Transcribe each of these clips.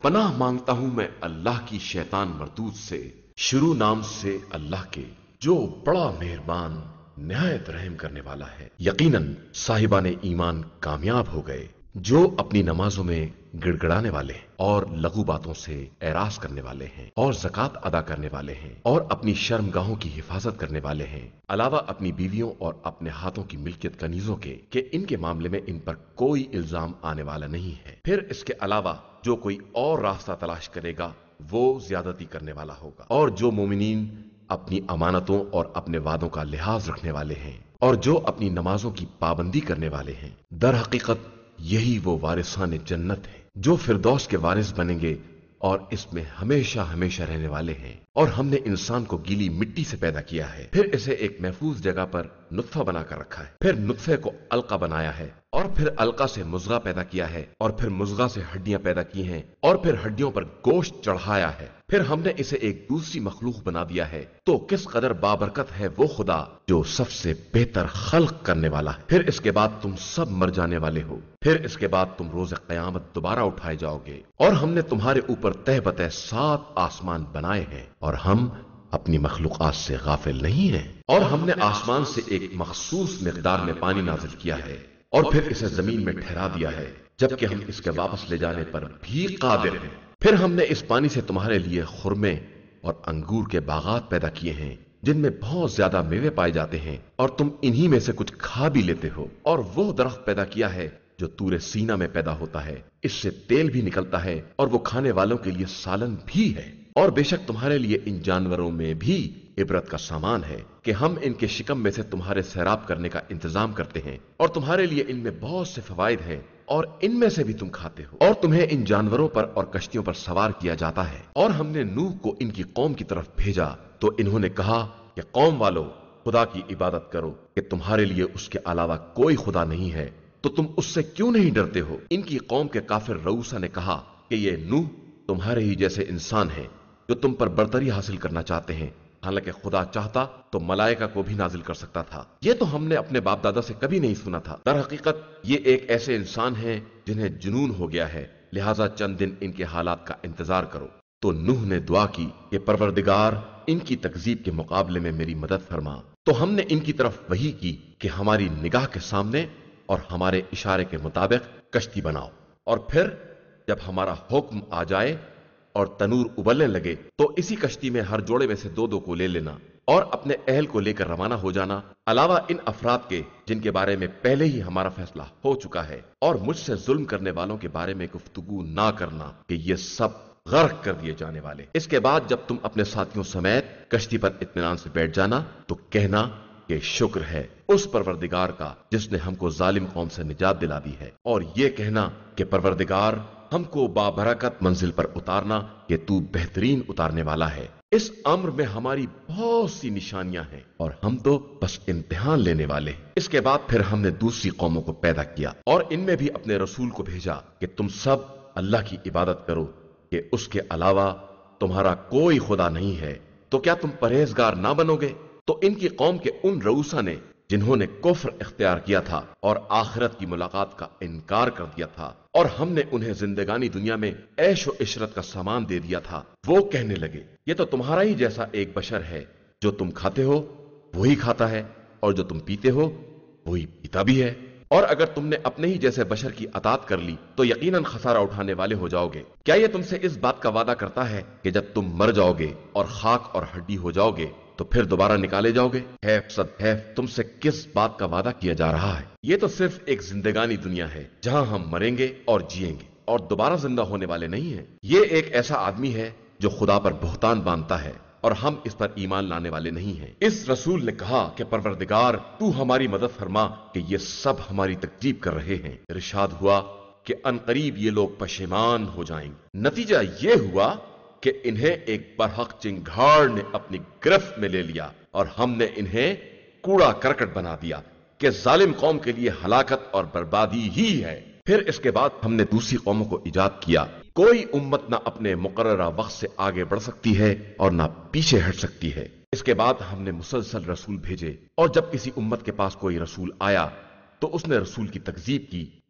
پناہ مانگتا ہوں میں اللہ کی شیطان مردود سے، شروع نام سے اللہ کے جو بڑا مہربان نہایت رحم کرنے والا ہے۔ یقیناً صاحبان ایمان کامیاب ہو گئے جو اپنی نمازوں میں گڑ گڑانے والے ہیں اور لغو باتوں سے اعراض کرنے والے ہیں اور زکوٰۃ ادا کرنے والے ہیں اور اپنی شرمگاہوں کی حفاظت کرنے والے ہیں، علاوہ اپنی بیویوں اور اپنے ہاتھوں کی ملکیت کنیزوں کے کہ ان کے معاملے میں ان پر کوئی الزام آنے والا نہیں ہے۔ پھر اس کے علاوہ جو کوئی اور راستہ تلاش کرے گا وہ زیادتی کرنے والا ہوگا، اور جو مومنین اپنی امانتوں اور اپنے وعدوں کا لحاظ رکھنے والے ہیں اور جو اپنی نمازوں کی پابندی کرنے والے ہیں، در حقیقت یہی وہ وارثان جنت ہیں جو فردوس کے وارث بنیں گے اور اس میں ہمیشہ ہمیشہ رہنے والے ہیں۔ اور ہم نے انسان کو گیلی مٹی سے پیدا کیا ہے، پھر اسے ایک محفوظ جگہ پر نطفہ بنا کر رکھا ہے، پھر نطفے کو علقہ بنایا ہے، اور پھر علقہ سے مضغہ پیدا کیا ہے، اور پھر مضغہ سے ہڈیاں پیدا کی ہیں، اور پھر ہڈیوں پر گوشت چڑھایا ہے، پھر ہم نے اسے ایک دوسری مخلوق بنا دیا ہے۔ تو کس قدر بابرکت ہے وہ خدا جو سب سے بہتر خلق کرنے والا ہے۔ پھر اس کے بعد تم سب مر جانے والے ہو، پھر اس کے بعد تم روز قیامت دوبارہ اٹھائے جاؤ گے، اور ہم نے تمہارے اوپر تہ بتہ 7 آسمان بنائے ہیں، اور ہم اپنی مخلوقات سے غافل نہیں ہیں۔ اور ہم نے آسمان سے ایک مخصوص مقدار میں پانی نازل کیا ہے اور پھر اسے زمین میں ٹھہرا دیا ہے، جبکہ ہم اس کے واپس لے جانے پر بھی قادر ہیں۔ پھر ہم نے اس پانی سے تمہارے لیے خرمے اور انگور کے باغات پیدا کیے ہیں جن میں بہت زیادہ میوے پائے جاتے ہیں، اور تم انہی میں سے کچھ کھا بھی لیتے ہو۔ اور وہ درخت پیدا کیا ہے جو طور سینا میں پیدا ہوتا ہے، اس سے تیل بھی نکلتا ہے اور وہ کھانے والوں کے لیے سالن بھی ہے۔ اور بے شک تمہارے لیے ان جانوروں میں بھی عبرت کا سامان ہے کہ ہم ان کے شکم میں سے تمہارے سیراب کرنے کا انتظام کرتے ہیں، اور تمہارے لیے ان میں بہت سے فوائد ہیں اور ان میں سے بھی تم کھاتے ہو، اور تمہیں ان جانوروں پر اور کشتیوں پر سوار کیا جاتا ہے۔ اور ہم نے نوح کو ان کی قوم کی طرف بھیجا تو انہوں نے کہا کہ قوم والو خدا کی عبادت کرو کہ تمہارے لیے اس کے علاوہ کوئی خدا نہیں ہے، تو تم اس سے کیوں نہیں ڈرتے ہو؟ ان کی قوم کے کافر رؤوسا نے کہا کہ یہ نوح تمہارے ہی جیسے انسان ہیں جو تم پر برتری حاصل کرنا چاہتے ہیں، حالانکہ خدا چاہتا تو ملائکہ کو بھی نازل کر سکتا تھا۔ یہ تو ہم نے اپنے باپ دادا سے کبھی نہیں سنا تھا۔ در حقیقت یہ ایک ایسے انسان ہیں جنہیں جنون ہو گیا ہے، لہٰذا چند دن ان کے حالات کا انتظار کرو۔ تو نوح نے دعا کی کہ پروردگار ان کی تکذیب کے مقابلے میں میری مدد فرما۔ تو ہم نے ان کی طرف وحی کی کہ ہماری نگاہ کے سامنے اور ہمارے اشارے کے مطابق کشتی بناؤ، اور پھر جب ہمارا حکم آ جائے اور تنور ابلنے لگے تو اسی کشتی میں ہر جوڑے میں سے 2 کو لے لینا اور اپنے اہل کو لے کر روانہ ہو جانا، علاوہ ان افراد کے جن کے بارے میں پہلے ہی ہمارا فیصلہ ہو چکا ہے، اور مجھ سے ظلم کرنے والوں کے بارے میں گفتگو نہ کرنا کہ یہ سب غرق کر دیے جانے والے۔ اس کے بعد جب تم اپنے ساتھیوں سمیت کشتی پر اطمینان سے بیٹھ جانا تو کہنا کہ شکر ہے اس پروردگار کا جس نے ہم کو ظالم قوم سے نجات دلا دی ہے، اور یہ کہنا کہ پروردگار ہم کو بابرکت منزل پر اتارنا کہ تو بہترین اتارنے والا ہے۔ اس امر میں ہماری بہت سی نشانیاں ہیں اور ہم تو بس امتحان لینے والے ہیں۔ اس کے بعد پھر ہم نے دوسری قوموں کو پیدا کیا اور ان میں بھی اپنے رسول کو بھیجا کہ تم سب اللہ کی عبادت کرو کہ اس کے علاوہ تمہارا کوئی خدا نہیں ہے، تو کیا تم پرہیزگار نہ بنو گے؟ تو ان کی قوم کے ان رؤوسا نے جنہوں نے کفر اختیار کیا تھا اور آخرت کی ملاقات کا انکار کر دیا تھا، اور ہم نے انہیں زندگانی دنیا میں عیش و عشرت کا سامان دے دیا تھا، وہ کہنے لگے یہ تو تمہارا ہی جیسا ایک بشر ہے، جو تم کھاتے ہو وہی کھاتا ہے اور جو تم پیتے ہو وہی پیتا بھی ہے، اور اگر تم نے اپنے ہی جیسے بشر کی اطاعت کر لی تو یقیناً خسارہ اٹھانے والے ہو جاؤ گے۔ کیا یہ تم سے اس بات کا وعدہ کرتا ہے کہ جب تم مر جاؤ گے اور خاک اور ہڈی ہو جاؤ گے تو پھر دوبارہ نکالے جاؤ گے؟ حیف صد حیف، تم سے کس بات کا وعدہ کیا جا رہا ہے؟ یہ تو صرف ایک زندگانی دنیا ہے جہاں ہم مریں گے اور جیئیں گے اور دوبارہ زندہ ہونے والے نہیں ہیں۔ یہ ایک ایسا آدمی ہے جو خدا پر بہتان باندھتا ہے اور ہم اس پر ایمان لانے والے نہیں ہیں۔ اس رسول نے کہا کہ پروردگار تو ہماری مدد فرما کہ یہ سب ہماری تکذیب کر رہے ہیں۔ ارشاد ہوا کہ عنقریب یہ لوگ پشیمان ہو جائیں گے۔ نتیجہ یہ ہوا کہ انہیں ایک برحق چنگھاڑ نے اپنی گرفت میں لے لیا اور ہم نے انہیں کوڑا کرکٹ بنا دیا کہ ظالم قوم کے لیے ہلاکت اور بربادی ہی ہے۔ پھر اس کے بعد ہم نے دوسری قوموں کو ایجاد کیا۔ کوئی امت نہ اپنے مقررہ وقت سے آگے بڑھ سکتی ہے اور نہ پیچھے ہٹ سکتی ہے۔ اس کے بعد ہم نے مسلسل رسول بھیجے، اور جب کسی امت کے پاس کوئی رسول آیا تو اس نے رسول کی تکذیب کی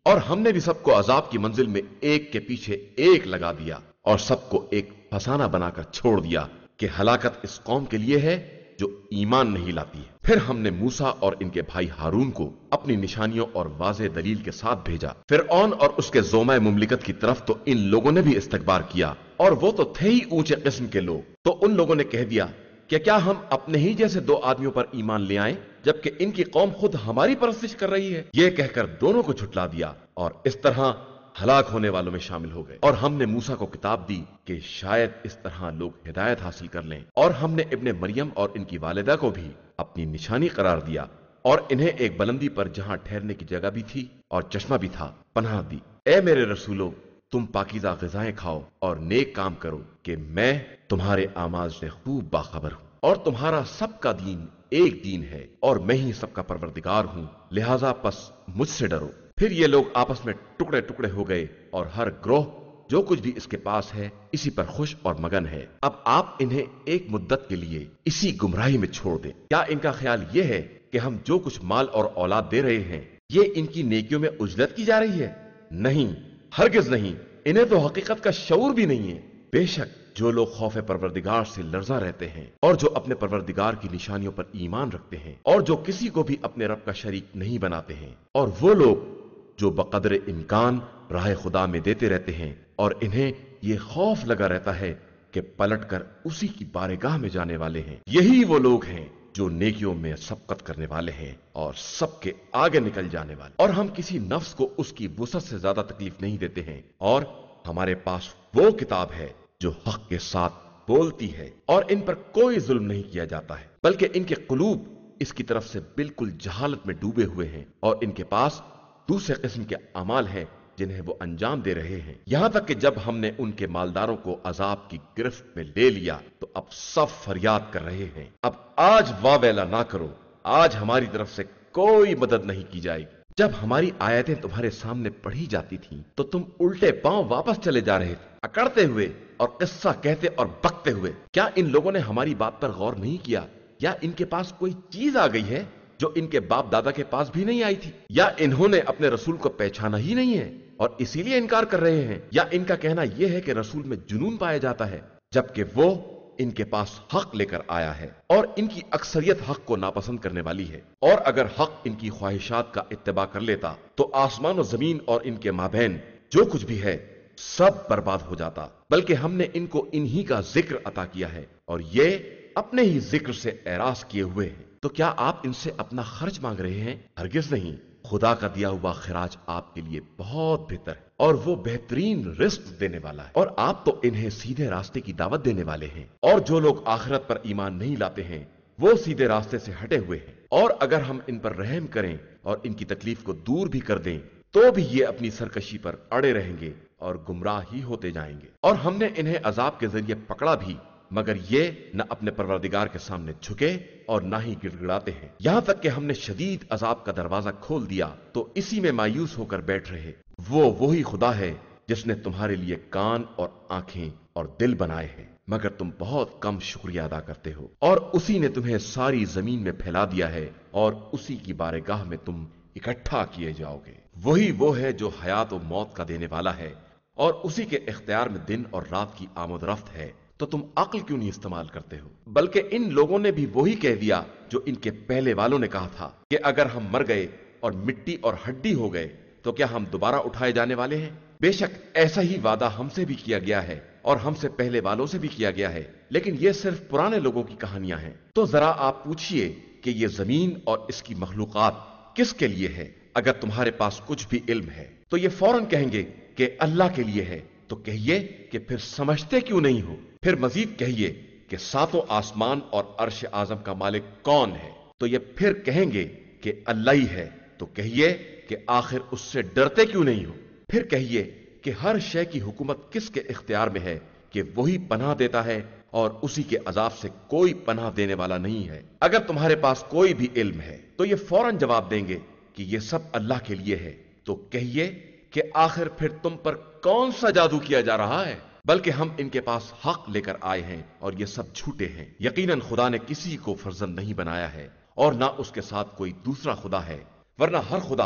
اور ہم نے بھی سب کو عذاب کی منزل میں ایک کے پیچھے ایک لگا دیا اور سب کو ایک فسانہ بنا کر چھوڑ دیا کہ ہلاکت اس قوم کے لیے ہے جو ایمان نہیں لاتی ہے۔ پھر ہم نے موسیٰ اور ان کے بھائی ہارون کو اپنی نشانیوں اور واضح دلیل کے ساتھ بھیجا۔ فرعون اور اس کے زومہ مملکت کی طرف تو ان لوگوں نے بھی استکبار کیا، اور وہ تو تھے ہی اونچے قسم کے لوگ، تو ان لوگوں نے کہہ دیا کہ کیا ہم اپنے ہی جیسے دو آدمیوں پر ایمان لے آئیں جبکہ ان کی قوم خود ہماری پرستش کر رہی ہے؟ یہ کہہ کر دونوں کو جھٹلا دیا اور اس طرح ہلاک ہونے والوں میں شامل ہو گئے۔ اور ہم نے موسیٰ کو کتاب دی کہ شاید اس طرح لوگ ہدایت حاصل کر لیں، اور ہم نے ابن مریم اور ان کی والدہ کو بھی اپنی نشانی قرار دیا اور انہیں ایک بلندی پر جہاں ٹھہرنے کی جگہ بھی تھی اور چشمہ بھی تھا پناہ دی۔ اے میرے رسولو، تم پاکیزہ غذائیں کھاؤ اور نیک کام کرو کہ میں تمہارے اعمال سے خوب باخبر ہوں، اور تمہارا سب کا دین ایک دین ہے اور میں ہی سب کا پروردگار ہوں، لہذا پس مجھ سے ڈرو۔ پھر یہ لوگ آپس میں ٹکڑے ٹکڑے ہو گئے اور ہر گروہ جو کچھ بھی اس کے پاس ہے اسی پر خوش اور مگن ہے۔ اب آپ انہیں ایک مدت کے لیے اسی گمراہی میں چھوڑ دیں۔ کیا ان کا خیال یہ ہے کہ ہم جو کچھ مال اور اولاد دے رہے ہیں یہ ان کی نیکیوں میں اجرت کی جا رہی ہے؟ نہیں، ہرگز نہیں، انہیں تو حقیقت کا شعور بھی نہیں ہے۔ بے شک جو لوگ خوف پروردگار سے لرزہ رہتے ہیں اور جو اپنے پروردگار کی نشانیوں پر ایمان رکھتے ہیں اور جو کسی کو بھی اپنے رب کا شریک نہیں بناتے ہیں، اور وہ لوگ جو بقدر امکان راہ خدا میں دیتے رہتے ہیں اور انہیں یہ خوف لگا رہتا ہے کہ پلٹ کر اسی کی بارگاہ میں جانے والے ہیں، یہی وہ لوگ ہیں جو نیکیوں میں سبقت کرنے والے ہیں اور سب کے آگے نکل جانے والے۔ اور ہم کسی نفس کو اس کی وسعت سے زیادہ تکلیف نہیں دیتے ہیں، اور ہمارے پاس وہ کتاب ہے جو حق کے ساتھ بولتی ہے اور ان پر کوئی ظلم نہیں کیا جاتا ہے، بلکہ ان کے قلوب اس کی طرف سے بالکل جہالت میں ڈوبے ہوئے ہیں، اور ان کے پاس دوسرے قسم کے اعمال ہیں جنہیں وہ انجام دے رہے ہیں، یہاں تک کہ جب ہم نے ان کے مالداروں کو عذاب کی گرفت میں لے لیا تو اب سب فریاد کر رہے ہیں، اب آج واویلا نہ کرو، آج ہماری طرف سے کوئی مدد نہیں کی جائے گی۔ جب ہماری آیتیں تمہارے سامنے پڑھی جاتی تھیں تو تم الٹے پاؤں واپس چلے جا رہے تھے، اکڑتے ہوئے اور قصہ کہتے اور بکتے ہوئے۔ کیا ان لوگوں نے ہماری بات پر غور نہیں کیا؟ یا ان کے پاس کوئی چیز آ گئی ہے جو ان کے باپ دادا کے پاس بھی نہیں آئی تھی؟ یا انہوں نے اپنے رسول کو پہچانا ہی نہیں ہے اور اسی لیے انکار کر رہے ہیں؟ یا ان کا کہنا یہ ہے کہ رسول میں جنون پایا جاتا ہے جبکہ وہ ان کے پاس حق لے کر آیا ہے، اور ان کی اکثریت حق کو ناپسند کرنے والی ہے، اور اگر حق ان کی خواہشات کا اتباع کر لیتا تو آسمان و زمین اور ان کے مابین جو کچھ بھی ہے سب برباد ہو جاتا، بلکہ ہم نے ان کو انہی کا ذکر عطا کیا ہے اور یہ اپنے ہی ذکر سے اعراض کیے ہوئے ہیں۔ تو کیا آپ ان سے اپنا خرچ مانگ رہے ہیں؟ ہرگز نہیں، خدا کا دیا ہوا خراج آپ کے لیے بہت بہتر ہے اور وہ بہترین رزق دینے والا ہے، اور آپ تو انہیں سیدھے راستے کی دعوت دینے والے ہیں، اور جو لوگ آخرت پر ایمان نہیں لاتے ہیں وہ سیدھے راستے سے ہٹے ہوئے ہیں، اور اگر ہم ان پر رحم کریں اور ان کی تکلیف کو دور بھی کر دیں تو بھی یہ اپنی سرکشی پر اڑے رہیں گے اور گمراہ ہی ہوتے جائیں گے۔ اور ہم نے انہیں عذاب کے ذریعے پکڑا بھی، مگر یہ نہ اپنے پروردگار کے سامنے جھکے اور نہ ہی گڑ گڑاتے ہیں، یہاں تک کہ ہم نے شدید عذاب کا دروازہ کھول دیا تو اسی میں مایوس ہو کر بیٹھ رہے۔ وہی خدا ہے جس نے تمہارے لیے کان اور آنکھیں اور دل بنائے ہیں، مگر تم بہت کم شکریہ ادا کرتے ہو، اور اسی نے تمہیں ساری زمین میں پھیلا دیا ہے اور اسی کی بارگاہ میں تم اکٹھا کیے جاؤ گے۔ وہی وہ ہے جو حیات و موت کا دینے والا ہے، اور اسی کے اختیار میں دن اور رات کی آمد و رفت ہے، تو تم عقل کیوں نہیں استعمال کرتے ہو؟ بلکہ ان لوگوں نے بھی وہی کہہ دیا جو ان کے پہلے والوں نے کہا تھا کہ اگر ہم مر گئے اور مٹی اور ہڈی ہو گئے تو کیا ہم دوبارہ اٹھائے جانے والے ہیں؟ بے شک ایسا ہی وعدہ ہم سے بھی کیا گیا ہے اور ہم سے پہلے والوں سے بھی کیا گیا ہے، لیکن یہ صرف پرانے لوگوں کی کہانیاں ہیں۔ تو ذرا آپ پوچھئے کہ یہ زمین اور اس کی مخلوقات کس کے لیے ہے؟ اگر تمہارے پاس کچھ بھی علم ہے تو یہ فوراً کہیں گے کہ اللہ کے لیے ہے، تو کہیے کہ پھر سمجھتے کیوں نہیں ہو؟ پھر مزید کہیے کہ ساتوں آسمان اور عرش اعظم کا مالک کون ہے؟ تو یہ پھر کہیں گے کہ اللہ ہی ہے، تو کہیے کہ آخر اس سے ڈرتے کیوں نہیں ہو؟ پھر کہیے کہ ہر شے کی حکومت کس کے اختیار میں ہے کہ وہی پناہ دیتا ہے اور اسی کے عذاب سے کوئی پناہ دینے والا نہیں ہے۔ اگر تمہارے پاس کوئی بھی علم ہے تو یہ فوراً جواب دیں گے کہ یہ سب اللہ کے لیے ہے، تو کہیے کہ آخر پھر تم پر کون سا جادو کیا جا رہا ہے؟ بلکہ ہم ان کے پاس حق لے کر آئے ہیں اور یہ سب جھوٹے ہیں۔ یقیناً خدا نے کسی کو فرزند نہیں بنایا ہے اور نہ اس کے ساتھ کوئی دوسرا خدا ہے، ورنہ ہر خدا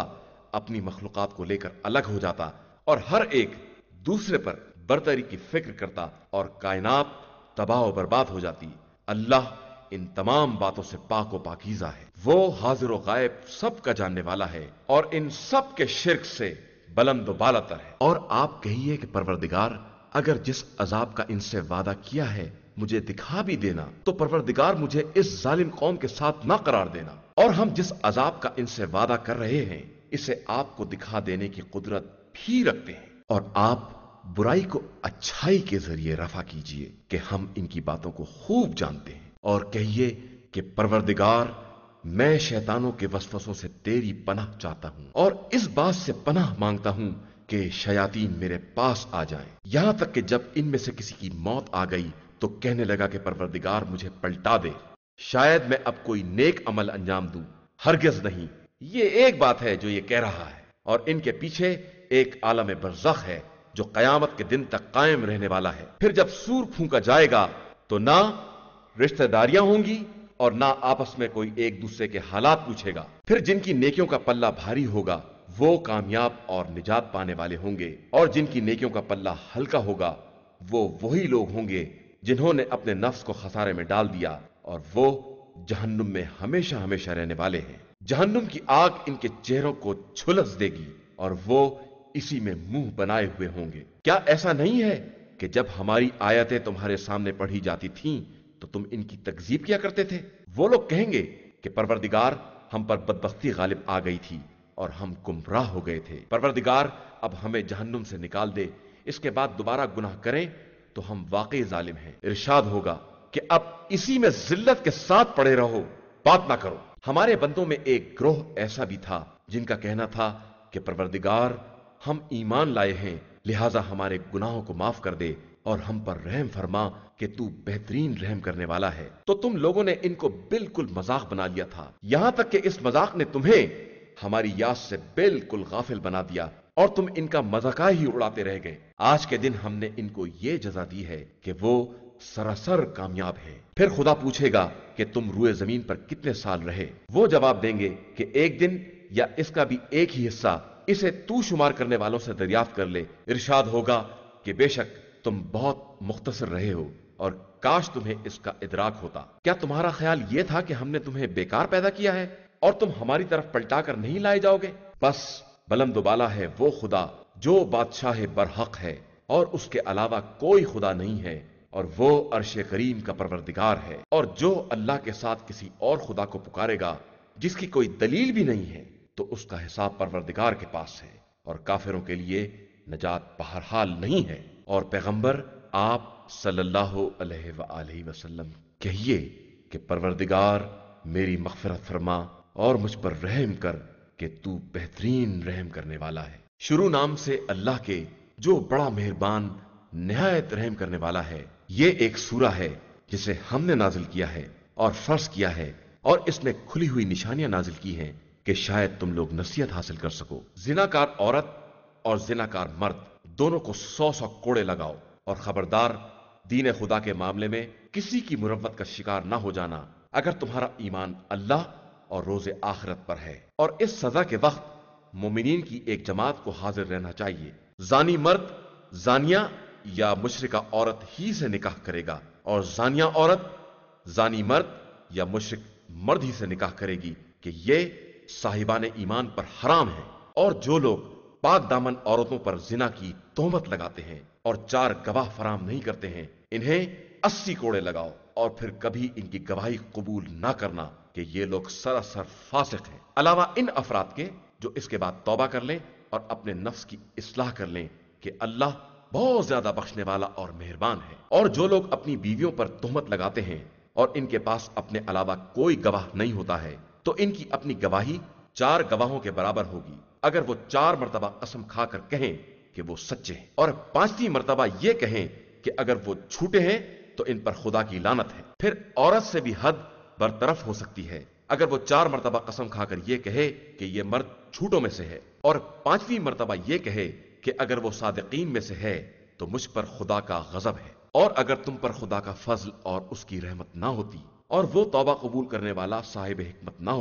اپنی مخلوقات کو لے کر الگ ہو جاتا اور ہر ایک دوسرے پر برتری کی فکر کرتا اور کائنات تباہ و برباد ہو جاتی۔ اللہ ان تمام باتوں سے پاک و پاکیزہ ہے، وہ حاضر و غائب سب کا جاننے والا ہے اور ان سب کے شرک سے بلند و بالا تر ہے۔ اور آپ کہیے کہ پروردگار اگر جس عذاب کا ان سے وعدہ کیا ہے مجھے دکھا بھی دینا تو پروردگار مجھے اس ظالم قوم کے ساتھ نہ قرار دینا، اور ہم جس عذاب کا ان سے وعدہ کر رہے ہیں اسے آپ کو دکھا دینے کی قدرت بھی رکھتے ہیں، اور آپ برائی کو اچھائی کے ذریعے رفع کیجئے کہ ہم ان کی باتوں کو خوب جانتے ہیں۔ اور کہیے کہ پروردگار میں شیطانوں کے وسوسوں سے تیری پناہ چاہتا ہوں اور اس بات سے پناہ مانگتا ہوں کہ شیاطین میرے پاس آ جائیں، یہاں تک کہ جب ان میں سے کسی کی موت آ گئی تو کہنے لگا کہ پروردگار مجھے پلٹا دے، شاید میں اب کوئی نیک عمل انجام دوں۔ ہرگز نہیں، یہ ایک بات ہے جو یہ کہہ رہا ہے، اور ان کے پیچھے ایک عالم برزخ ہے جو قیامت کے دن تک قائم رہنے والا ہے۔ پھر جب سور پھونکا جائے گا تو نہ رشتہ داریاں ہوں گی اور نہ آپس میں کوئی ایک دوسرے کے حالات پوچھے گا۔ پھر جن کی نیکیوں کا پلہ بھاری ہوگا وہ کامیاب اور نجات پانے والے ہوں گے، اور جن کی نیکیوں کا پلہ ہلکا ہوگا وہ وہی لوگ ہوں گے جنہوں نے اپنے نفس کو خسارے میں ڈال دیا، اور وہ جہنم میں ہمیشہ ہمیشہ رہنے والے ہیں۔ جہنم کی آگ ان کے چہروں کو جھلس دے گی اور وہ اسی میں منہ بنائے ہوئے ہوں گے۔ کیا ایسا نہیں ہے کہ جب ہماری آیتیں تمہارے سامنے پڑھی جاتی تھیں تو تم ان کی تکذیب کیا کرتے تھے؟ وہ لوگ کہیں گے کہ پروردگار ہم پر بدبختی غالب آ گئی تھی اور ہم گمراہ ہو گئے تھے، پروردگار اب ہمیں جہنم سے نکال دے، اس کے بعد دوبارہ گناہ کریں تو ہم واقعی ظالم ہیں۔ ارشاد ہوگا کہ اب اسی میں ذلت کے ساتھ پڑے رہو، بات نہ کرو۔ ہمارے بندوں میں ایک گروہ ایسا بھی تھا جن کا کہنا تھا کہ پروردگار ہم ایمان لائے ہیں لہٰذا ہمارے گناہوں کو معاف کر دے اور ہم پر رحم فرما کہ تو بہترین رحم کرنے والا ہے۔ تو تم لوگوں نے ان کو بالکل مذاق بنا لیا تھا، یہاں تک کہ اس مذاق نے تمہیں ہماری یاد سے بالکل غافل بنا دیا اور تم ان کا مذاق ہی اڑاتے رہ گئے۔ آج کے دن ہم نے ان کو یہ جزا دی ہے کہ وہ سراسر کامیاب ہے۔ پھر خدا پوچھے گا کہ تم روئے زمین پر کتنے سال رہے؟ وہ جواب دیں گے کہ ایک دن یا اس کا بھی ایک ہی حصہ، اسے تو شمار کرنے والوں سے دریافت کر لے۔ ارشاد ہوگا کہ بے شک تم بہت مختصر رہے ہو اور کاش تمہیں اس کا ادراک ہوتا۔ کیا تمہارا خیال یہ تھا کہ ہم نے تمہیں بیکار پیدا کیا ہے اور تم ہماری طرف پلٹا کر نہیں لائے جاؤ گے؟ بس بلند و بالا ہے وہ خدا جو بادشاہ برحق ہے اور اس کے علاوہ کوئی خدا نہیں ہے، اور وہ عرش کریم کا پروردگار ہے۔ اور جو اللہ کے ساتھ کسی اور خدا کو پکارے گا جس کی کوئی دلیل بھی نہیں ہے تو اس کا حساب پروردگار کے پاس ہے، اور کافروں کے لیے نجات بہرحال نہیں ہے۔ اور پیغمبر آپ صلی اللہ علیہ وآلہ وسلم کہیے کہ پروردگار میری مغفرت فرما اور مجھ پر رحم کر کہ تو بہترین رحم کرنے والا ہے۔ شروع نام سے اللہ کے جو بڑا مہربان نہایت رحم کرنے والا ہے۔ یہ ایک سورہ ہے جسے ہم نے نازل کیا ہے اور فرض کیا ہے، اور اس میں کھلی ہوئی نشانیاں نازل کی ہیں کہ شاید تم لوگ نصیحت حاصل کر سکو۔ زناکار عورت اور زناکار مرد دونوں کو 100 کوڑے لگاؤ، اور خبردار دین خدا کے معاملے میں کسی کی مروت کا شکار نہ ہو جانا اگر تمہارا ایمان اللہ اور روز آخرت پر ہے۔ اور اس سزا کے وقت مومنین کی ایک جماعت کو حاضر رہنا چاہیے۔ زانی مرد زانیہ یا مشرکہ عورت ہی سے نکاح کرے گا، اور زانیہ عورت زانی مرد یا مشرک مرد ہی سے نکاح کرے گی کہ یہ صاحبان ایمان پر حرام ہے۔ اور جو لوگ پاک دامن عورتوں پر زنا کی تہمت لگاتے ہیں اور 4 گواہ فراہم نہیں کرتے ہیں انہیں 80 کوڑے لگاؤ، اور پھر کبھی ان کی گواہی قبول نہ کرنا کہ یہ لوگ سراسر فاسق ہیں، علاوہ ان افراد کے جو اس کے بعد توبہ کر لیں اور اپنے نفس کی اصلاح کر لیں کہ اللہ بہت زیادہ بخشنے والا اور مہربان ہے۔ اور جو لوگ اپنی بیویوں پر تہمت لگاتے ہیں اور ان کے پاس اپنے علاوہ کوئی گواہ نہیں ہوتا ہے تو ان کی اپنی گواہی 4 گواہوں کے برابر ہوگی، اگر وہ 4 مرتبہ قسم کھا کر کہیں کہ وہ سچے ہیں، اور 5ویں مرتبہ یہ کہیں کہ اگر وہ جھوٹے ہیں تو ان پر خدا کی لعنت ہے۔ پھر عورت سے بھی حد برطرف ہو سکتی ہے، اگر وہ 4 مرتبہ قسم کھا کر یہ کہے کہ یہ مرد جھوٹوں میں سے ہے، اور 5ویں مرتبہ یہ کہے کہ اگر وہ صادقین میں سے ہے تو مجھ پر خدا کا غضب ہے، اور اگر تم پر خدا کا فضل اور اس کی رحمت نہ ہوتی اور وہ توبہ قبول کرنے والا صاحب حکمت نہ ہوتا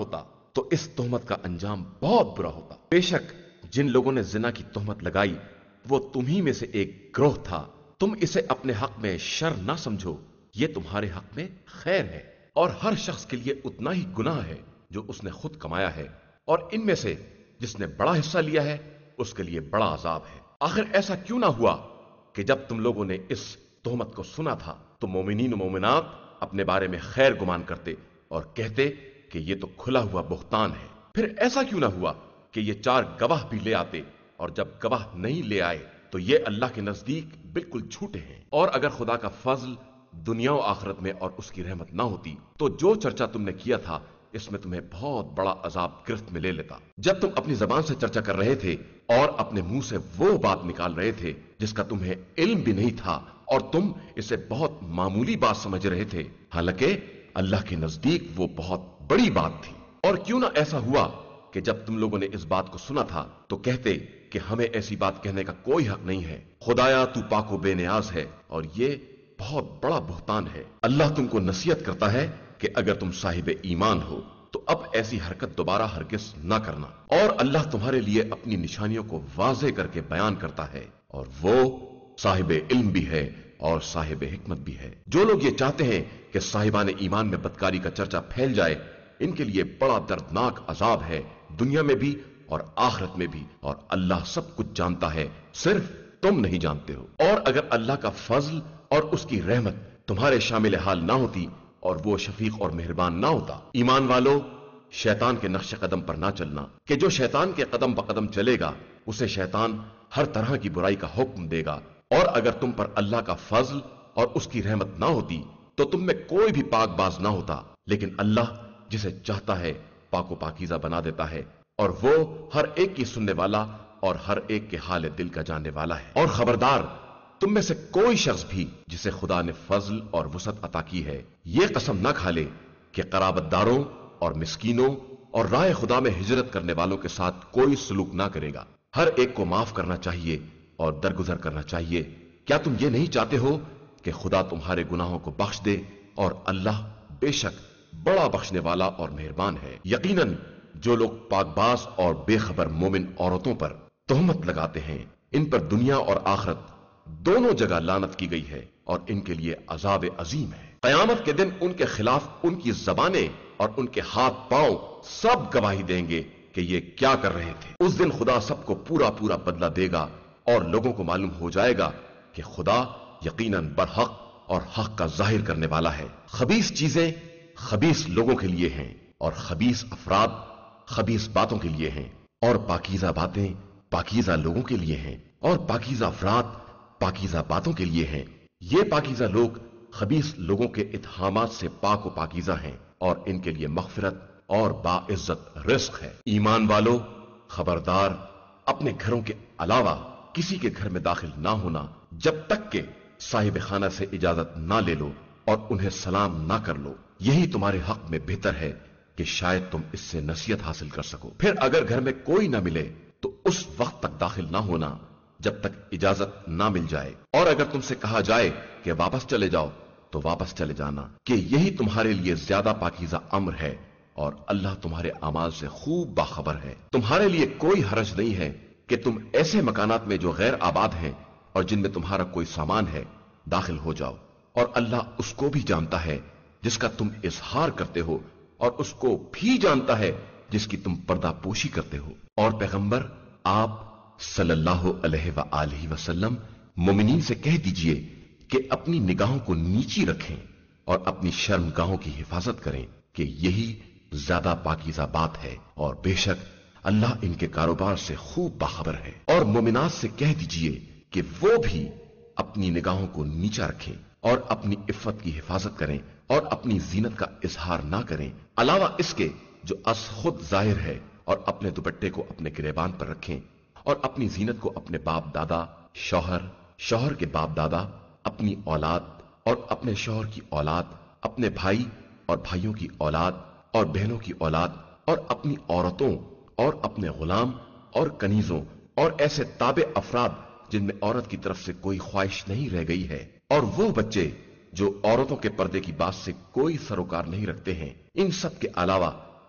तो इस तोहमत का अंजाम बहुत बुरा होता। बेशक जिन लोगों ने जिना की तोहमत लगाई वो तुम्ही में से एक ग्रोह था। तुम इसे अपने हक में शर ना समझो, ये तुम्हारे हक में खैर है, और हर शख्स के लिए उतना ही गुनाह है जो उसने खुद कमाया है, और इनमें से जिसने बड़ा हिस्सा लिया है उसके लिए बड़ा अजाब है। आखिर ऐसा क्यों ना हुआ कि जब तुम लोगों ने इस तोहमत को सुना था तो मोमिनीन और मोमिनात अपने बारे में खैर गुमान करते और कहते कि ये तो खुला हुआ बुहतान है। फिर ऐसा क्यों ना हुआ कि ये 4 गवाह भी ले आते, और जब गवाह नहीं ले आए तो ये अल्लाह के नजदीक बिल्कुल झूठे हैं। और अगर खुदा का फजल दुनिया और आखिरत में और उसकी रहमत ना होती तो जो चर्चा तुमने किया था इसमें तुम्हें बहुत बड़ा अजाब गिरफ्त में ले लेता। जब तुम अपनी जबान से चर्चा कर रहे थे और अपने मुंह से वो बात निकाल रहे थे जिसका तुम्हें इल्म भी नहीं था, और तुम इसे बहुत मामूली बात समझ रहे थे, हालांकि अल्लाह के नजदीक वो बहुत बड़ी बात थी। और क्यों ना ऐसा हुआ कि जब तुम लोगों ने इस बात को सुना था तो कहते कि हमें ऐसी बात कहने का कोई हक नहीं है, खुदाया तू पाको बेनियाज है, और ये बहुत बड़ा बुहतान है। अल्लाह तुमको नसीहत करता है कि अगर तुम साहिब ईमान हो तो अब ऐसी हरकत दोबारा हरगिज ना करना। और अल्लाह तुम्हारे लिए अपनी निशानियों को वाज़ेह करके बयान करता है, और वो साहिब इल्म भी है और साहिब हिकमत भी है। जो लोग ये चाहते हैं कि साहिबान ईमान में बदकारी का चर्चा फैल जाए, इनके लिए बड़ा दर्दनाक अजाब है, दुनिया में भी और आखिरत में भी, और अल्लाह सब कुछ जानता है, सिर्फ तुम नहीं जानते हो। और अगर अल्लाह का फजल और उसकी रहमत तुम्हारे शामिल हाल ना होती और वो शफीक और मेहरबान ना होता, ईमान वालों, शैतान के नक्शे कदम पर ना चलना, कि जो शैतान के कदम ब कदम चलेगा उसे शैतान हर तरह की बुराई का हुक्म देगा। और अगर तुम पर अल्लाह का फजल और उसकी रहमत ना होती तो तुम में कोई भी पाकबाज ना होता, लेकिन अल्लाह जिसे चाहता है पाको पाकीज़ा बना देता है, और वो हर एक की सुनने वाला और हर एक के हाल दिल का जानने वाला है। और खबरदार, तुम में से कोई शख्स भी जिसे खुदा ने फजल और वसअत अता की है, ये कसम न खा ले कि कराबतदारों और मिस्कीनों और राह खुदा में हिजरत करने वालों के साथ कोई सलूक ना करेगा। हर एक को माफ करना चाहिए और दरगुजर करना चाहिए। क्या तुम ये नहीं चाहते हो कि खुदा तुम्हारे गुनाहों को बख्श दे, और अल्लाह बेशक बड़ा बख्शने वाला और मेहरबान है। यकीनन जो लोग पाकबाज और बेखबर मोमिन औरतों पर तोहमत लगाते हैं, इन पर दुनिया और आखिरत दोनों जगह लानत की गई है, और इनके लिए अजाब अजीम है। कयामत के दिन उनके खिलाफ उनकी जबानें और उनके हाथ पांव सब गवाही देंगे कि ये क्या कर रहे थे। उस दिन खुदा सबको पूरा पूरा बदला देगा, और लोगों को मालूम हो जाएगा कि खुदा यकीनन बरहक और हक का जाहिर करने वाला है। खबीस चीजें खबीस लोगों के लिए हैं, और खबीस अफराद खबीस बातों के लिए हैं, और पाकीज़ा बातें पाकीज़ा लोगों के लिए हैं, और पाकीज़ा अफराद पाकीज़ा बातों के लिए हैं। ये पाकीज़ा लोग खबीस लोगों के इत्हामात से पाक व पाकीज़ा हैं, और इनके लिए मग़फ़िरत और बाइज्जत रिज़्क़ है। ईमान वालों, खबरदार, अपने घरों के अलावा किसी के घर में दाखिल ना होना जब तक के साहिब खाना से इजाजत ना ले लो और उन्हें सलाम ना कर लो। यही तुम्हारे हक में बेहतर है कि शायद तुम इससे नसीहत हासिल कर सको। फिर अगर घर में कोई ना मिले तो उस वक्त तक दाखिल ना होना जब तक इजाजत ना मिल जाए, और अगर तुमसे कहा जाए कि वापस चले जाओ तो वापस चले जाना, कि यही तुम्हारे लिए ज्यादा पाकीज़ा अम्र है, और अल्लाह तुम्हारे अमाल से खूब बाखबर है। तुम्हारे लिए कोई हरज नहीं है कि तुम ऐसे मकानात में जो गैर आबाद हैं और जिनमें तुम्हारा कोई सामान है दाखिल हो जाओ, और अल्लाह उसको भी जानता है जिसका तुम इजहार करते हो, और उसको भी जानता है जिसकी तुम पर्दापोशी करते हो। और पैगंबर आप सल्लल्लाहु अलैहि वसल्लम मोमिनीन से कह दीजिए कि अपनी निगाहों को नीची रखें और अपनी शर्मगाहों की हिफाजत करें, कि यही ज्यादा पाकीज़ा बात है, और बेशक अल्लाह इनके कारोबार से खूब बाखबर है। और मोमिनात से कह दीजिए कि वो भी अपनी निगाहों को नीचा रखें और अपनी इफ्फत की हिफाजत करें और अपनी जीनत का इजहार ना करें, अलावा इसके जो अस खुद जाहिर है, और अपने दुपट्टे को अपने गिरेबान पर रखें, और अपनी जीनत को अपने बाप दादा, शौहर, शौहर के बाप दादा, अपनी औलाद और अपने शौहर की औलाद, अपने भाई और भाइयों की औलाद और बहनों की औलाद, और अपनी औरतों और अपने गुलाम और कनीजों, और ऐसे ताबे अफराद जिनमें औरत की तरफ से कोई ख्वाहिश नहीं रह गई है, और वो बच्चे जो औरतों के पर्दे की बात से कोई सरोकार नहीं रखते हैं। इन सब के अलावा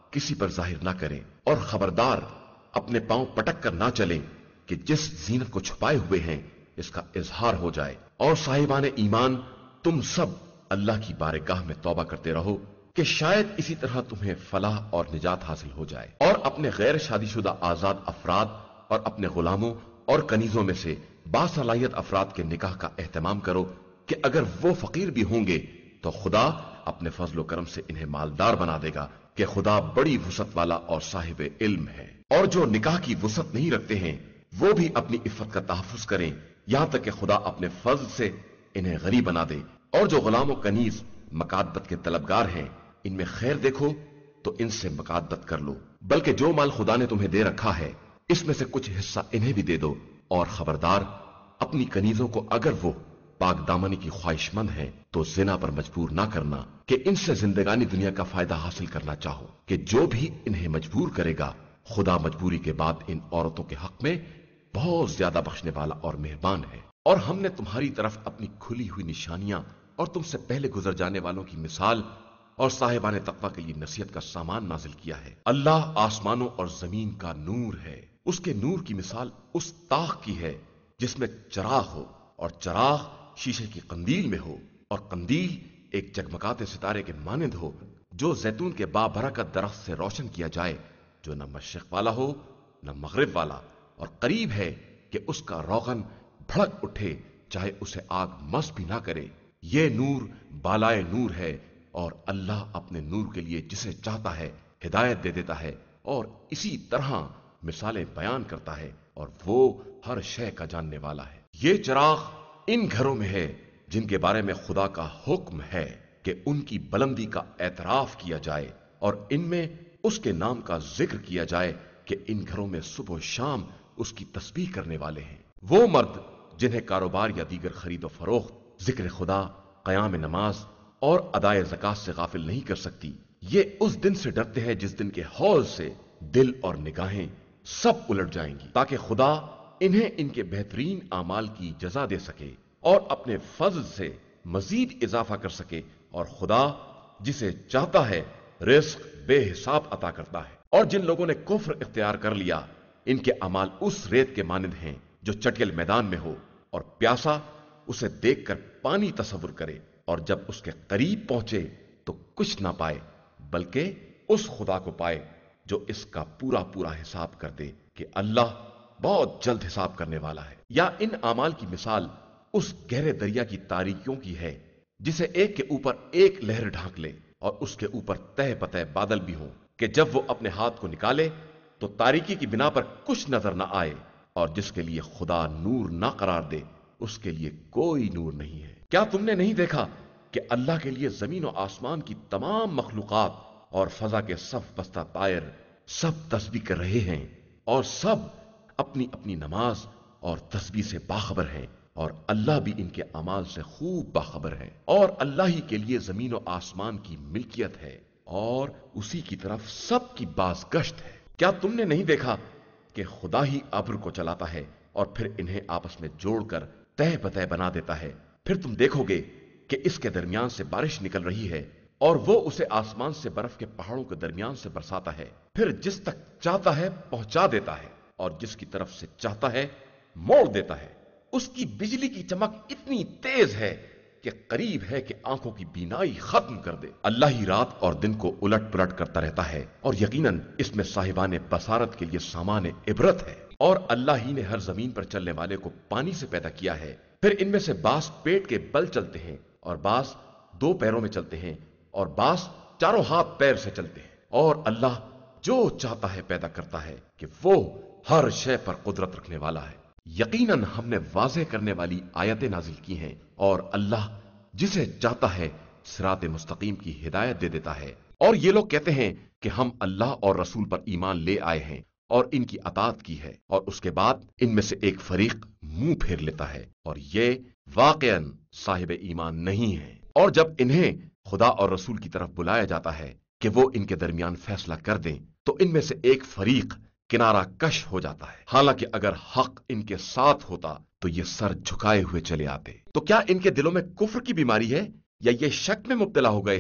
کسی پر ظاہر نہ کریں، اور خبردار اپنے پاؤں پٹک کر نہ چلیں کہ جس زینت کو چھپائے ہوئے ہیں اس کا اظہار ہو جائے۔ اور صاحبان ایمان، تم سب اللہ کی بارگاہ میں توبہ کرتے رہو کہ شاید اسی طرح تمہیں فلاح اور نجات حاصل ہو جائے، اور اپنے غیر شادی شدہ آزاد افراد اور اپنے غلاموں اور کنیزوں میں سے باصلاحیت افراد کے نکاح کا اہتمام کرو کہ اگر وہ فقیر بھی ہوں گے تو خدا اپنے فضل و کرم سے انہیں مالدار بنا دے گا، کہ خدا بڑی وسعت والا اور صاحب علم ہے۔ اور جو نکاح کی وسعت نہیں رکھتے ہیں وہ بھی اپنی عفت کا تحفظ کریں یہاں تک کہ خدا اپنے فضل سے انہیں غنی بنا دے۔ اور جو غلام و کنیز مکاتبت کے طلبگار ہیں، ان میں خیر دیکھو تو ان سے مکاتبت کر لو، بلکہ جو مال خدا نے تمہیں دے رکھا ہے اس میں سے کچھ حصہ انہیں بھی دے دو۔ اور خبردار اپنی کنیزوں کو اگر وہ پاک دامنی کی خواہش مند ہیں تو زنا پر مجبور نہ کرنا کہ ان سے زندگانی دنیا کا فائدہ حاصل کرنا چاہو، کہ جو بھی انہیں مجبور کرے گا خدا مجبوری کے بعد ان عورتوں کے حق میں بہت زیادہ بخشنے والا اور مہربان ہے۔ اور ہم نے تمہاری طرف اپنی کھلی ہوئی نشانیاں اور تم سے پہلے گزر جانے والوں کی مثال اور صاحبان تقویٰ کے لیے نصیحت کا سامان نازل کیا ہے۔ اللہ آسمانوں اور زمین کا نور ہے، اس کے نور کی مثال اس طاق کی ہے جس میں چراغ ہو، اور چراغ شیشے کی قندیل میں ہو، اور قندیل ایک جگمگاتے ستارے کے مانند ہو جو زیتون کے بابرکت درخت سے روشن کیا جائے، جو نہ مشرق والا ہو نہ مغرب والا، اور قریب ہے کہ اس کا روغن بھڑک اٹھے چاہے اسے آگ مس بھی نہ کرے۔ یہ نور بالائے نور ہے، اور اللہ اپنے نور کے لیے جسے چاہتا ہے ہدایت دے دیتا ہے، اور اسی طرح مثالیں بیان کرتا ہے، اور وہ ہر شے کا جاننے والا ہے۔ یہ چراغ ان گھروں میں ہے جن کے بارے میں خدا کا حکم ہے کہ ان کی بلندی کا اعتراف کیا جائے، اور ان میں اس کے نام کا ذکر کیا جائے کہ ان گھروں میں صبح و شام اس کی تسبیح کرنے والے ہیں۔ وہ مرد جنہیں کاروبار یا دیگر خرید و فروخت ذکر خدا، قیام نماز اور ادائے زکات سے غافل نہیں کر سکتی، یہ اس دن سے ڈرتے ہیں جس دن کے ہول سے دل اور نگاہیں سب الٹ جائیں گی، تاکہ خدا انہیں ان کے بہترین اعمال کی جزا دے سکے اور اپنے فضل سے مزید اضافہ کر سکے۔ اور خدا جسے چاہتا ہے رزق بے حساب عطا کرتا ہے۔ اور جن لوگوں نے کفر اختیار کر لیا ان کے اعمال اس ریت کے مانند ہیں جو چٹیل میدان میں ہو، اور پیاسا اسے دیکھ کر پانی تصور کرے، اور جب اس کے قریب پہنچے تو کچھ نہ پائے بلکہ اس خدا کو پائے جو اس کا پورا پورا حساب کر دے، کہ اللہ بہت جلد حساب کرنے والا ہے۔ یا ان اعمال کی مثال اس گہرے دریا کی تاریکیوں کی ہے جسے ایک کے اوپر ایک لہر ڈھانک لے، اور اس کے اوپر تہ بتہ بادل بھی ہوں، کہ جب وہ اپنے ہاتھ کو نکالے تو تاریکی کی بنا پر کچھ نظر نہ آئے، اور جس کے لیے خدا نور نہ قرار دے اس کے لیے کوئی نور نہیں ہے۔ کیا تم نے نہیں دیکھا کہ اللہ کے لیے زمین و آسمان کی تمام مخلوقات اور فضا کے صف بستہ طائر سب تسبیح کر رہے ہیں، اور سب اپنی اپنی نماز اور تسبیح سے باخبر ہیں، اور اللہ بھی ان کے اعمال سے خوب باخبر ہے۔ اور اللہ ہی کے لیے زمین و آسمان کی ملکیت ہے، اور اسی کی طرف سب کی باز گشت ہے۔ کیا تم نے نہیں دیکھا کہ خدا ہی ابر کو چلاتا ہے اور پھر انہیں آپس میں جوڑ کر تہ بتہ بنا دیتا ہے؟ پھر تم دیکھو گے کہ اس کے درمیان سے بارش نکل رہی ہے، اور وہ اسے آسمان سے برف کے پہاڑوں کے درمیان سے برساتا ہے، پھر جس تک چاہتا ہے پہنچا دیتا ہے، اور جس کی طرف سے چاہتا ہے موڑ دیتا ہے۔ اس کی بجلی کی چمک اتنی تیز ہے کہ قریب ہے کہ آنکھوں کی بینائی ختم کر دے۔ اللہ ہی رات اور دن کو الٹ پلٹ کرتا رہتا ہے، اور یقیناً اس میں صاحبان بصارت کے لیے سامان عبرت ہے۔ اور اللہ ہی نے ہر زمین پر چلنے والے کو پانی سے پیدا کیا ہے، پھر ان میں سے بعض پیٹ کے بل چلتے ہیں، اور بعض دو پیروں میں چلتے ہیں، اور بعض چاروں ہاتھ پیر سے چلتے ہیں۔ اور اللہ جو چاہتا ہے پیدا کرتا ہے، کہ وہ ہر شے پر قدرت رکھنے والا ہے۔ یقیناً ہم نے واضح کرنے والی آیتیں نازل کی ہیں، اور اللہ جسے چاہتا ہے صراط مستقیم کی ہدایت دے دیتا ہے۔ اور یہ لوگ کہتے ہیں کہ ہم اللہ اور رسول پر ایمان لے آئے ہیں اور ان کی اطاعت کی ہے، اور اس کے بعد ان میں سے ایک فریق منہ پھیر لیتا ہے، اور یہ واقعاً صاحب ایمان نہیں ہے۔ اور جب انہیں خدا اور رسول کی طرف بلایا جاتا ہے کہ وہ ان کے درمیان فیصلہ کر دیں، تو ان میں سے ایک فریق کنارہ کش ہو جاتا ہے، حالانکہ اگر حق ان کے ساتھ ہوتا تو یہ سر جھکائے ہوئے چلے آتے۔ تو کیا ان کے دلوں میں کفر کی بیماری ہے، یا یہ شک میں مبتلا ہو گئے ہیں؟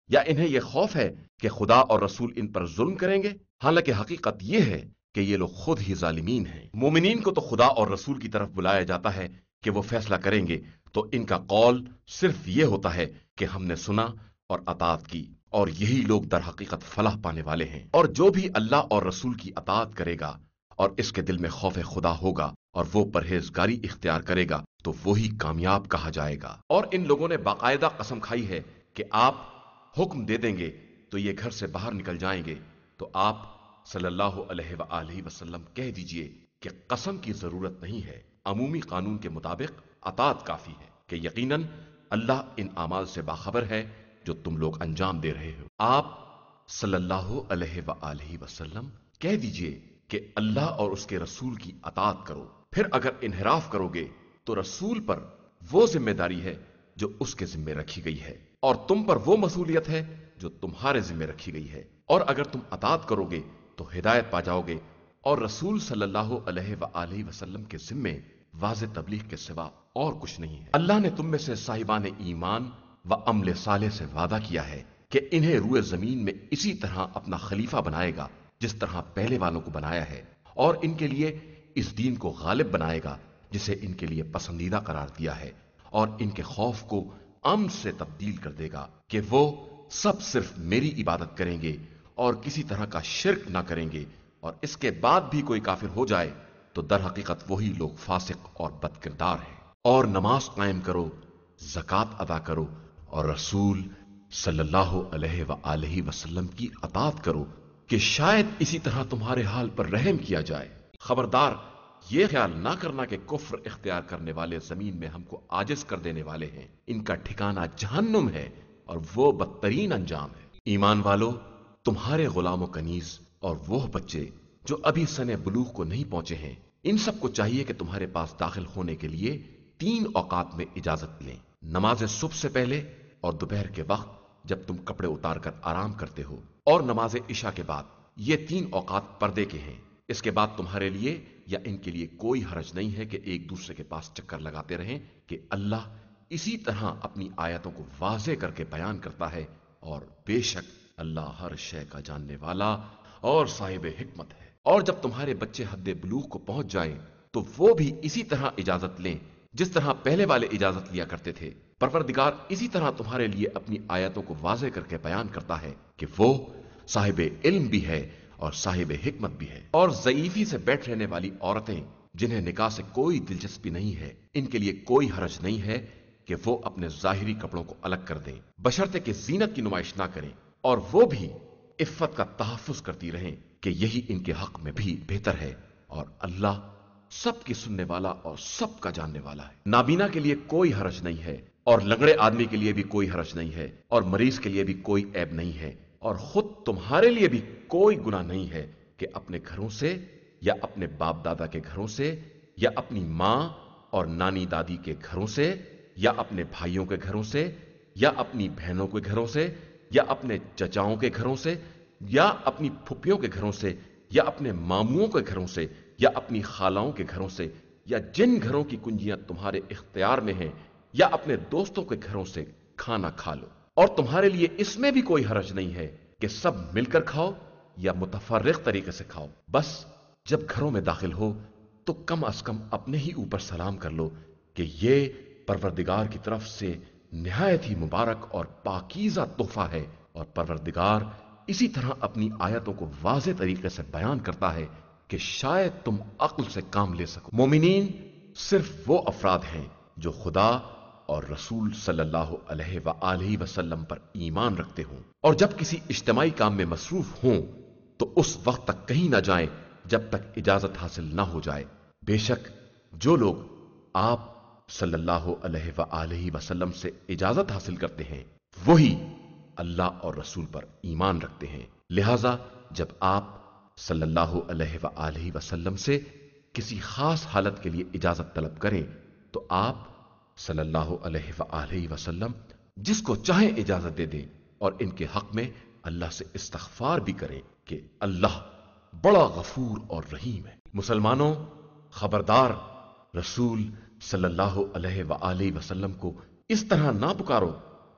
یا انہیں یہ خوف ہے کہ خدا اور رسول ان پر ظلم کریں گے؟ حالانکہ حقیقت یہ ہے کہ یہ لوگ خود ہی ظالمین ہیں۔ مومنین کو تو خدا اور رسول کی طرف بلایا جاتا ہے کہ وہ فیصلہ کریں گے، تو ان کا قول صرف یہ ہوتا ہے کہ ہم نے سنا اور اطاعت کی، اور یہی لوگ در حقیقت فلاح پانے والے ہیں۔ اور جو بھی اللہ اور رسول کی اطاعت کرے گا اور اس کے دل میں خوف خدا ہوگا اور وہ پرہیزگاری اختیار کرے گا تو وہی کامیاب کہا جائے گا۔ اور ان لوگوں نے باقاعدہ قسم کھائی ہے کہ آپ حکم دے دیں گے تو یہ گھر سے باہر نکل جائیں گے، تو آپ صلی اللہ علیہ وآلہ وسلم کہہ دیجئے کہ قسم کی ضرورت نہیں ہے، عمومی قانون کے مطابق اطاعت کافی ہے، کہ یقیناً اللہ ان اعمال سے باخبر ہے جو تم لوگ انجام دے رہے ہو۔ آپ صلی اللہ علیہ وآلہ وسلم کہہ دیجئے کہ اللہ اور اس کے رسول کی اطاعت کرو، پھر اگر انحراف کرو گے تو رسول پر وہ ذمہ داری ہے جو اس کے ذمہ رکھی گئی ہے، اور تم پر وہ مسئولیت ہے جو تمہارے ذمہ رکھی گئی ہے، اور اگر تم اطاعت کرو گے تو ہدایت پا جاؤ گے، اور رسول صلی اللہ علیہ وآلہ وسلم کے ذمے واضح تبلیغ کے سوا اور کچھ نہیں ہے۔ اللہ نے تم میں سے صاحبان ایمان و عمل صالح سے وعدہ کیا ہے کہ انہیں روئے زمین میں اسی طرح اپنا خلیفہ بنائے گا جس طرح پہلے والوں کو بنایا ہے، اور ان کے لیے اس دین کو غالب بنائے گا جسے ان کے لیے پسندیدہ قرار دیا ہے، اور ان کے خوف کو امن سے تبدیل کر دے گا کہ وہ سب صرف میری عبادت کریں گے اور کسی طرح کا شرک نہ کریں گے، اور اس کے بعد بھی کوئی کافر ہو جائے تو در حقیقت وہی لوگ فاسق اور بد کردار ہیں۔ اور نماز قائم کرو، زکوٰۃ ادا کرو، اور رسول صلی اللہ علیہ وآلہ وسلم کی اطاعت کرو کہ شاید اسی طرح تمہارے حال پر رحم کیا جائے۔ خبردار یہ خیال نہ کرنا کہ کفر اختیار کرنے والے زمین میں ہم کو عاجز کر دینے والے ہیں، ان کا ٹھکانہ جہنم ہے اور وہ بدترین انجام ہے۔ ایمان والو، تمہارے غلام و کنیز اور وہ بچے جو ابھی سن بلوغ کو نہیں پہنچے ہیں، ان سب کو چاہیے کہ تمہارے پاس داخل ہونے کے لیے 3 اوقات میں اجازت لیں، نماز صبح سے پہلے اور دوپہر کے وقت جب تم کپڑے اتار کر آرام کرتے ہو، اور نماز عشاء کے بعد۔ یہ 3 اوقات پردے کے ہیں۔ اس کے بعد تمہارے لیے یا ان کے لیے کوئی حرج نہیں ہے کہ ایک دوسرے کے پاس چکر لگاتے رہیں، کہ اللہ اسی طرح اپنی آیتوں کو واضح کر کے بیان کرتا ہے، اور بے شک اللہ ہر شے کا جاننے والا اور صاحب حکمت ہے۔ اور جب تمہارے بچے حد بلوغ کو پہنچ جائیں تو وہ بھی اسی طرح اجازت لیں جس طرح پہلے والے اجازت لیا کرتے تھے۔ پروردگار اسی طرح تمہارے لیے اپنی آیتوں کو واضح کر کے بیان کرتا ہے کہ وہ صاحب علم بھی ہے اور صاحب حکمت بھی ہے۔ اور ضعیفی سے بیٹھ رہنے والی عورتیں جنہیں نکاح سے کوئی دلچسپی نہیں ہے، ان کے لیے کوئی حرج نہیں ہے کہ وہ اپنے ظاہری کپڑوں کو الگ کر دیں، بشرطے کہ زینت کی نمائش نہ کریں، اور وہ بھی عفت کا تحفظ کرتی رہیں کہ یہی ان کے حق میں بھی بہتر ہے، اور اللہ سب کی سننے والا اور سب کا جاننے والا ہے۔ نابینا کے لیے کوئی حرج نہیں ہے، اور لنگڑے آدمی کے لیے بھی کوئی حرج نہیں ہے، اور مریض کے لیے بھی کوئی عیب نہیں ہے، اور خود تمہارے لیے بھی کوئی گناہ نہیں ہے کہ اپنے گھروں سے یا اپنے باپ دادا کے گھروں سے یا اپنی ماں اور نانی دادی کے گھروں سے یا اپنے بھائیوں کے گھروں سے یا اپنی بہنوں کے گھروں سے یا اپنے چچاؤں کے گھروں سے یا اپنی پھپھیوں کے گھروں سے یا اپنے ماموں کے گھروں سے یا اپنی خالاؤں کے گھروں سے یا جن گھروں کی کنجیاں تمہارے اختیار میں ہیں یا اپنے دوستوں کے گھروں سے کھانا کھا لو، اور تمہارے لیے اس میں بھی کوئی حرج نہیں ہے کہ سب مل کر کھاؤ یا متفرق طریقے سے کھاؤ، بس جب گھروں میں داخل ہو تو کم از کم اپنے ہی اوپر سلام کر لو کہ یہ پروردگار کی طرف سے نہایت ہی مبارک اور پاکیزہ تحفہ ہے، اور پروردگار اسی طرح اپنی آیتوں کو واضح طریقے سے بیان کرتا ہے کہ شاید تم عقل سے کام لے سکو۔ مومنین صرف وہ افراد ہیں جو خدا اور رسول صلی اللہ علیہ وآلہ وسلم پر ایمان رکھتے ہوں، اور جب کسی اجتماعی کام میں مصروف ہوں تو اس وقت تک کہیں نہ جائیں جب تک اجازت حاصل نہ ہو جائے۔ بے شک جو لوگ آپ صلی اللہ علیہ وآلہ وسلم سے اجازت حاصل کرتے ہیں وہی اللہ اور رسول پر ایمان رکھتے ہیں، لہذا جب آپ صلی اللہ علیہ وآلہ وسلم سے کسی خاص حالت کے لیے اجازت طلب کریں تو آپ صلی اللہ علیہ وآلہ وسلم جس کو چاہیں اجازت دے دیں، اور ان کے حق میں اللہ سے استغفار بھی کریں کہ اللہ بڑا غفور اور رحیم ہے۔ مسلمانوں، خبردار، رسول صلی اللہ علیہ وآلہ وسلم کو اس طرح نہ پکارو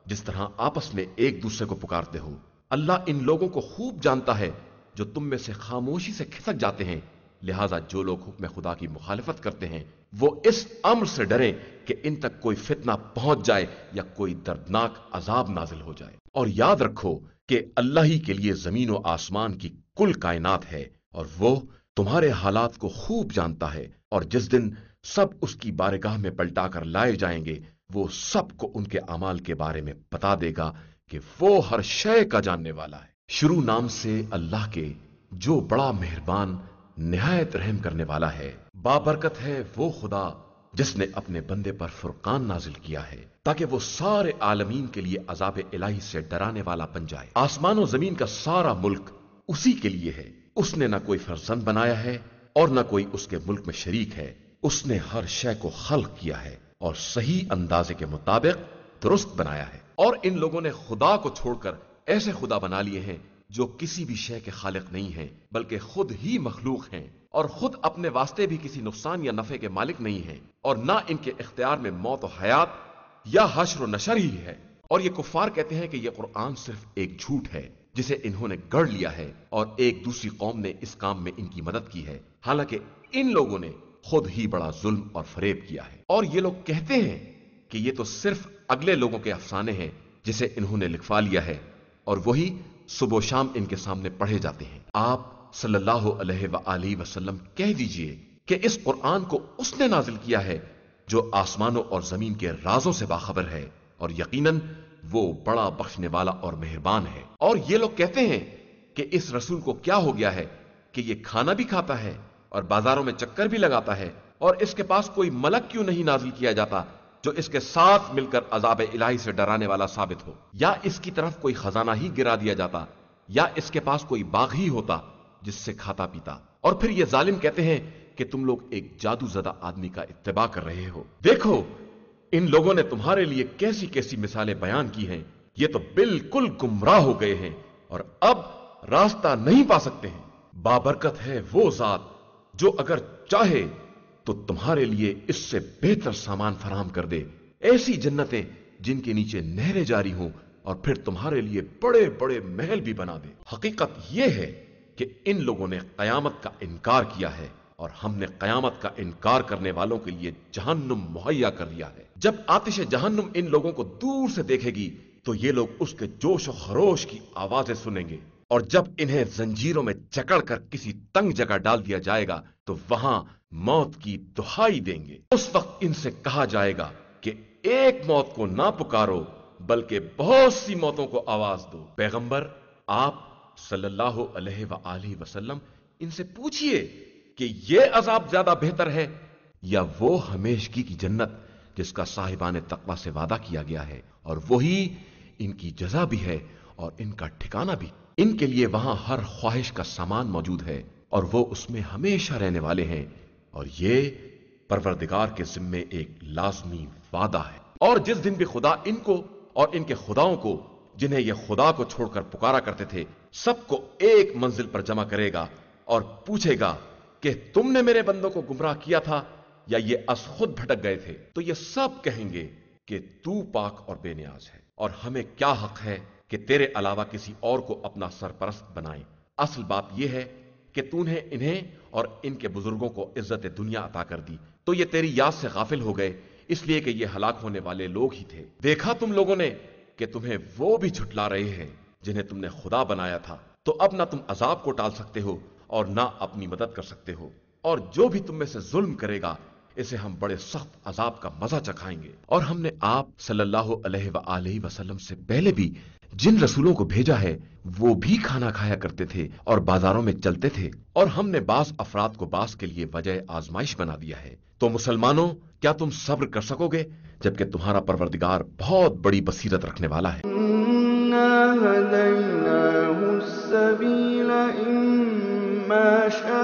जिस तरह आपस में एक दूसरे को पुकारते हो। अल्लाह इन लोगों को खूब जानता है जो तुम में से खामोशी से खिसक जाते हैं। लिहाजा जो लोग हुक्म खुदा की मुखालिफत करते हैं वो इस अम्र से डरें कि इन तक कोई फितना पहुंच जाए या कोई दर्दनाक अजाब नाजिल हो जाए। और याद रखो कि अल्लाह ही के लिए जमीन और आसमान की कुल कायनात है और वो तुम्हारे हालात को खूब जानता है। और जिस दिन सब उसकी बारगाह में पलटा कर लाए जाएंगे वो सबको उनके अमाल के बारे में बता देगा कि वो हर शय का जानने वाला है। शुरू नाम से अल्लाह के जो बड़ा मेहरबान निहायत रहम करने वाला है। बाबरकत है वो खुदा जिसने अपने बंदे पर फुरकान नाजिल किया है ताकि वो सारे आलमीन के लिए अजाब इलाही से डराने वाला बन जाए। आसमान और जमीन का सारा मुल्क उसी के लिए है। उसने ना कोई फर्जंद बनाया है और ना कोई उसके मुल्क में शरीक है। उसने हर शय को खल्क किया है और सही अंदाजे के मुताबिक दुरुस्त बनाया है। और इन लोगों ने खुदा को छोड़कर ऐसे खुदा बना लिए हैं जो किसी भी शय के खालिक नहीं है बल्कि खुद ही मखलूक हैं और खुद अपने वास्ते भी किसी नुकसान या नफे के मालिक नहीं है और ना इनके इख्तियार में मौत और हयात या हश्र और नशर ही है। और ये कुफ्फार कहते हैं कि यह कुरान सिर्फ एक झूठ है जिसे इन्होंने गढ़ लिया है और एक दूसरी कौम ने इस काम में इनकी मदद की है, हालांकि इन लोगों ने खुद ही बड़ा जुल्म और फरेब किया है। और ये लोग कहते हैं कि ये तो सिर्फ अगले लोगों के अफसाने हैं जिसे इन्होंने लिखवा लिया है और वही सुबह शाम इनके सामने पढ़े जाते हैं। आप सल्लल्लाहु अलैहि वसल्लम कह दीजिए कि इस कुरान को उसने नाजिल किया है जो आसमानों और जमीन के राजों से बाखबर है और यकीनन वो बड़ा बख्शने वाला और मेहरबान है। और ये लोग कहते हैं कि इस रसूल को क्या हो गया है कि ये खाना भी खाता है और बाजारों में चक्कर भी लगाता है और इसके पास कोई मलक क्यों नहीं नाजिल किया जाता जो इसके साथ मिलकर अजाब इलाही से डराने वाला साबित हो, या इसकी तरफ कोई खजाना ही गिरा दिया जाता या इसके पास कोई बाग ही होता जिससे खाता पीता। और फिर ये जालिम कहते हैं कि तुम लोग एक जादूज़दा आदमी का इत्तिबा कर रहे हो। देखो इन लोगों ने तुम्हारे लिए कैसी कैसी मिसालें बयान की हैं। ये तो बिल्कुल गुमराह हो गए हैं और अब रास्ता नहीं पा सकते हैं। बाबरकत है वो जात जो अगर चाहे तो तुम्हारे लिए इससे बेहतर सामान फराहम कर दे, ऐसी जन्नतें जिनके नीचे नहरें जारी हों और फिर तुम्हारे लिए बड़े बड़े महल भी बना दे। हकीकत यह है कि इन लोगों ने कयामत का इनकार किया है और हमने कयामत का इनकार करने वालों के लिए जहन्नुम मुहैया कर दिया है। जब आतिश जहन्नुम इन लोगों को दूर से देखेगी तो ये लोग उसके जोश और खरोश की आवाजें सुनेंगे और जब इन्हें जंजीरों में जकड़कर किसी तंग जगह डाल दिया जाएगा तो वहां मौत की दुहाई देंगे। उस वक्त इनसे कहा जाएगा कि एक मौत को ना पुकारो बल्कि बहुत सी मौतों को आवाज दो। पैगंबर आप सल्लल्लाहु अलैहि वसल्लम इनसे पूछिए कि यह अजाब ज्यादा बेहतर है या वो हमेशगी की जन्नत जिसका साहिबान तकवा से वादा किया गया है और वही इनकी जजा भी है और इनका ठिकाना भी। इनके लिए वहां हर ख्वाहिश का सामान मौजूद है और वो उसमें हमेशा रहने वाले हैं और ये परवरदिगार के जिम्मे एक लाजमी वादा है। और जिस दिन भी खुदा इनको और इनके खुदाओं को जिन्हें ये खुदा को छोड़कर पुकारा करते थे सबको एक मंजिल पर जमा करेगा और पूछेगा कि तुमने मेरे बंदों को गुमराह किया था या ये अस खुद भटक गए थे। तो ये सब कहेंगे कि तू पाक और बेनियाज है और हमें क्या हक है कि तेरे अलावा किसी और को अपना सरपरस्त बनाएं। असल बात यह है कि तूने इन्हें और इनके बुजुर्गों को इज्जत दुनिया अता कर दी तो ये तेरी याद से गाफिल हो गए इसलिए कि ये हलाक होने वाले लोग ही थे। देखा तुम लोगों ने कि तुम्हें वो भी झुटला रहे हैं जिन्हें तुमने खुदा बनाया था, तो अब ना तुम अजाब को टाल सकते हो और ना अपनी मदद कर सकते हो। और जो भी तुम में से जुल्म करेगा इसे हम बड़े सख्त अजाब का मजा चखाएंगे। और हमने आप सल्लल्लाहु अलैहि वसल्लम से पहले भी जिन रसूलों को भेजा है वो भी खाना खाया करते थे और बाजारों में चलते थे और हमने बास अफराद को बास के लिए वजह आजमाइश बना दिया है। तो मुसलमानों क्या तुम सब्र कर सकोगे जबकि तुम्हारा परवरदिगार बहुत बड़ी बसीरत रखने वाला है। إنا هديناه السبيل إما